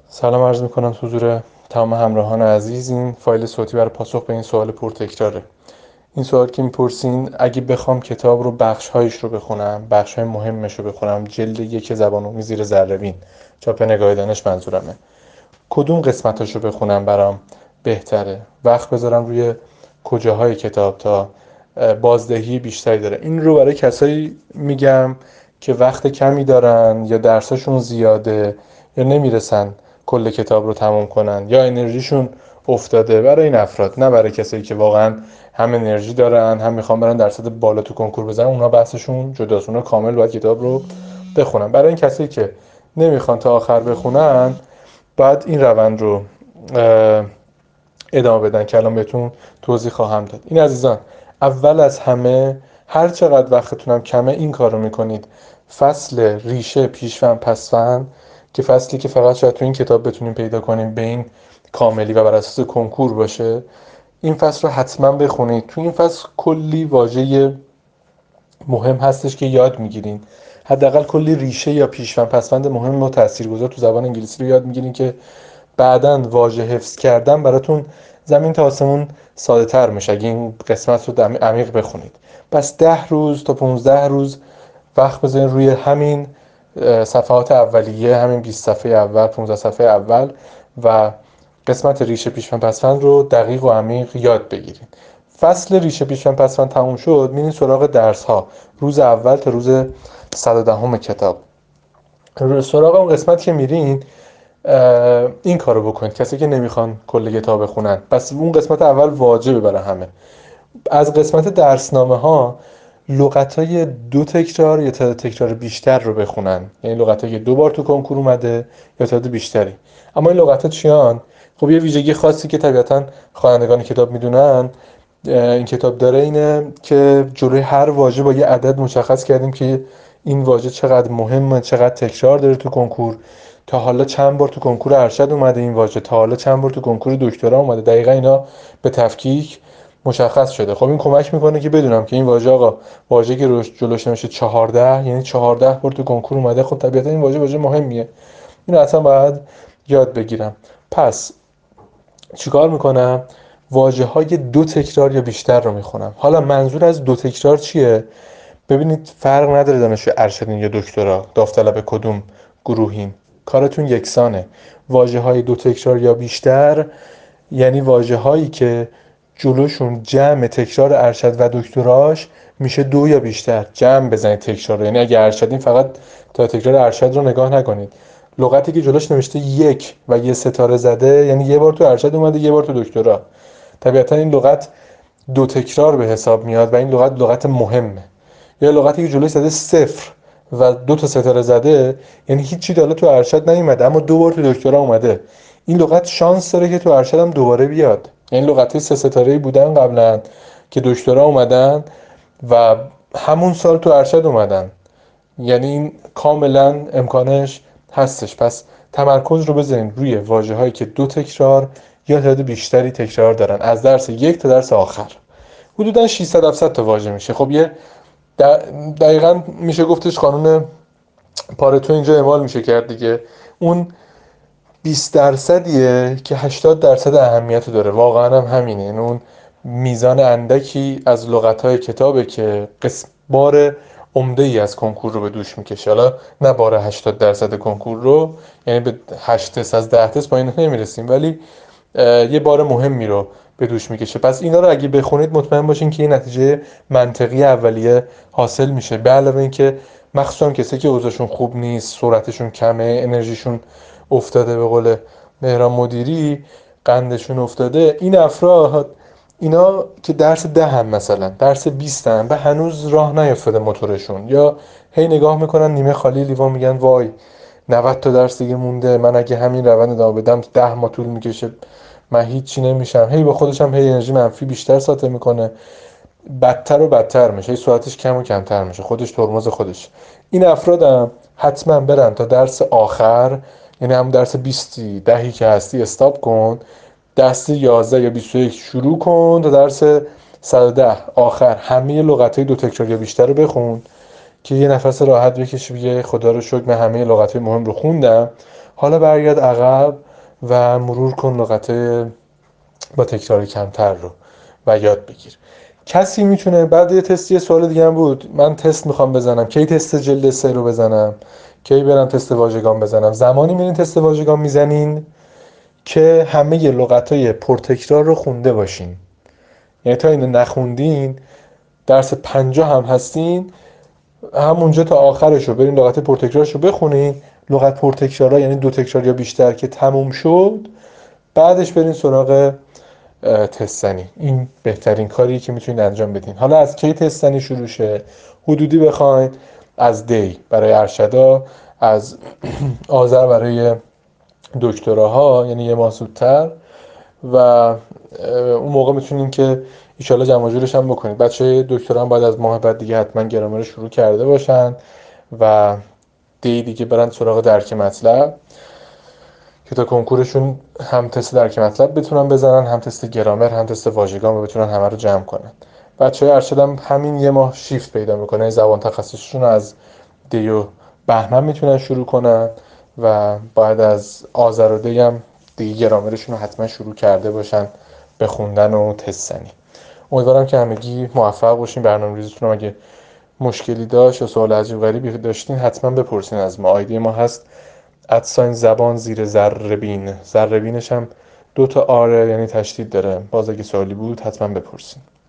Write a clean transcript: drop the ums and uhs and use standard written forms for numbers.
سلام عرض میکنم حضور تمام همراهان عزیز. این فایل صوتی برای پاسخ به این سوال پرتکراره. این سوال که میپرسین اگه بخوام کتاب رو بخش‌هایش رو بخونم، بخش‌های مهمش رو بخونم، جلد 1 زبان‌عمومی زیر ذره‌بین، چاپ نگاه دانش منظورمه، کدوم قسمتاشو بخونم برام بهتره؟ وقت بذارم روی کجاهای کتاب تا بازدهی بیشتری داره؟ این رو برای کسایی میگم که وقت کمی دارن یا درساشون زیاده یا نمیرسن کل کتاب رو تموم کنن یا انرژیشون افتاده. برای این افراد، نه برای کسایی که واقعا هم انرژی دارن هم میخوان برن درصد بالا تو کنکور بزنن. اونا بحثشون جداست، اونا کامل باید کتاب رو بخونن. برای این کسایی که نمیخوان تا آخر بخونن، بعد این روند رو ادامه بدن که الان بهتون توضیح خواهم داد. این عزیزان، اول از همه هر چقدر وقتتونم کمه این کار رو میکنید. فصل ریشه پیشوند پسوند که فصلی که فقط شاید تو این کتاب بتونیم پیدا کنیم به این کاملی و بر اساس کنکور باشه، این فصل رو حتما بخونید. تو این فصل کلی واژه مهم هستش که یاد میگیرین. حداقل کلی ریشه یا پیشوند پسوند مهم و تاثیرگذار تو زبان انگلیسی رو یاد میگیرین که بعداً واژه حفظ کردن براتون زمین تا آسمون ساده تر میشه اگه این قسمت رو عمیق بخونید. پس 10 روز تا 15 روز وقت بذارین روی همین صفحات اولیه، همین 20 صفحه اول، 15 صفحه اول و قسمت ریشه پیشوند پسوند رو دقیق و عمیق یاد بگیرید. فصل ریشه پیشوند پسوند تموم شد، میرین سراغ درس ها. روز اول تا روز 110 کتاب. سراغ اون قسمت که میرین، این کارو بکنید. کسی که نمیخوان کل کتاب بخونن، پس اون قسمت اول واجبه برای همه. از قسمت درسنامه ها لغت‌های 2 تکرار یا تعداد تکرار بیشتر رو بخونن، یعنی لغت‌های 2 بار تو کنکور اومده یا تعداد بیشتری. اما این لغت‌ها چیان؟ خب یه ویژگی خاصی که طبیعتاً خوانندگان کتاب میدونن این کتاب داره اینه که جلوی هر واژه با یه عدد مشخص کردیم که این واژه چقدر مهمه، چقدر تکرار داره تو کنکور، تا حالا چند بار تو کنکور ارشد اومده این واژه، تا حالا چند بار تو کنکور دکترا اومده. دقیقاً اینا به تفکیک مشخص شده. خب این کمک میکنه که بدونم که این واژه، آقا واژه که جلوش نمیشه 14 یعنی 14 بار تو کنکور اومده. خب طبیعتا این واژه مهمیه، اینو اصلا باید یاد بگیرم. پس چیکار میکنم؟ واژه های 2 تکرار یا بیشتر رو میخونم. حالا منظور از 2 تکرار چیه؟ ببینید فرق نداره دانشجو ارشدین یا دکترا، داوطلب کدوم گروهین، کارتون یکسانه. واژه های 2 تکرار یا بیشتر یعنی واژه هایی که جلوشون جمع تکرار ارشد و دکتراش میشه 2 یا بیشتر. جمع بزنید تکرار رو، یعنی اگه ارشدین فقط تا تکرار ارشد رو نگاه نکنید. لغتی که جلوش نوشته 1 و یه ستاره زده یعنی یه بار تو ارشد اومده یه بار تو دکترا. طبیعتا این لغت 2 تکرار به حساب میاد و این لغت مهمه. یا لغتی که جلوش زده 0 و 2 تا ستاره زده یعنی هیچی تا حالا تو ارشد نیومده اما 2 بار تو دکترا اومده. این لغت شانس داره که تو ارشد هم دوباره بیاد. یعنی لغت‌های 3 ستاره‌ای بودن قبلا که دکترا اومدن و همون سال تو ارشد اومدن، یعنی این کاملا امکانش هستش. پس تمرکز رو بذارین روی واژه‌هایی که 2 تکرار یا تعداد بیشتری تکرار دارن، از درس 1 تا درس آخر. حدوداً 600 700 تا واژه میشه. خب یه دقیقاً میشه گفتش قانون پارتو اینجا اعمال میشه کرد دیگه. اون 20% که 80% اهمیت داره. واقعا هم همینه. این اون میزان اندکی از لغت‌های کتابه که بار عمده ای از کنکور رو به دوش میکشه. حالا نه بار 80% کنکور رو، یعنی به 8 تست از 10 تست پایین نمیرسیم، ولی یه بار مهمی رو به دوش میکشه. پس اینا رو اگه بخونید مطمئن باشین که این نتیجه منطقی اولیه حاصل میشه. به علاوه اینکه مخصوصا کسایی که اوضاعشون خوب نیست، سرعتشون کمه، انرژیشون افتاده، به قول مهران مدیری قندشون افتاده، این افراد اینا که درس 10 هم مثلا درس 20 هم به هنوز راه نیفتاده موتورشون، یا هی نگاه میکنن نیمه خالی لیوان میگن وای 90 تا درس دیگه مونده، من اگه همین روند ادامه بدم 10 ماه طول میکشه، من هیچی نمیشم. هی با خودش هم هی انرژی منفی بیشتر ساطع میکنه، بدتر و بدتر میشه، سرعتش کم و کمتر میشه، خودش ترمز خودش. این افرادم حتما برن تا درس آخر، یعنی هم درس 20 دهی که هستی استاپ کن، درس 11 یا 21 شروع کن تا درس 110 آخر همه لغت‌های 2 تکرار یا بیشتر رو بخون که یه نفس راحت بکشی بگه خدا رو شکر من همه لغت‌های مهم رو خوندم، حالا برگرد عقب و مرور کن لغت با تکرار کمتر رو و یاد بگیر. کسی میتونه بعد یه تست، یه سوال دیگه هم بود، من تست میخوام بزنم، کی تست جلد 3 رو بزنم، کی برم تست واژگان بزنم؟ زمانی میرین تست واژگان میزنین که همه لغتای پرتکرار رو خونده باشین. یعنی تا اینو نخوندین، درس 50 هم هستین، همونجا تا آخرش رو برین لغت پرتکرارش رو بخونین. لغت پرتکرارها یعنی 2 تکرار یا بیشتر که تموم شد، بعدش برین سراغ تستنی. این بهترین کاریه که میتونید انجام بدین. حالا از کی تستنی شروع شه؟ حدودی بخواین از دی برای ارشدا، از آذر برای دکتراها، یعنی یه ماه زودتر، و اون موقع میتونین که ایشالا جمع جورش هم بکنید. بچه دکترا هم باید از ماه بعد دیگه حتما گرامر شروع کرده باشن و دیگه برن سراغ درک مطلب که تا کنکورشون هم تست درک مطلب بتونن بزنن، هم تست گرامر، هم تست واژگان، و بتونن همه رو جمع کنن. بچه‌های ارشد هم همین یه ماه شیفت پیدا میکنه، زبان تخصصشون از دی و بهمن میتونن شروع کنن و بعد از آذر و دی هم دیگه گرامرشون رو حتما شروع کرده باشن به خوندن و تستنی. امیدوارم که همگی موفق باشین. برنامه‌ریزیتون هم اگه مشکلی داشت یا سوال عجیب غریبی داشتین حتما بپرسین از ما. آیدی ما هست @زبان زیر ذره‌بین. ذره‌بینش هم 2 تا آره، یعنی تشدید داره. باز اگه سوالی بود حتما بپرسین.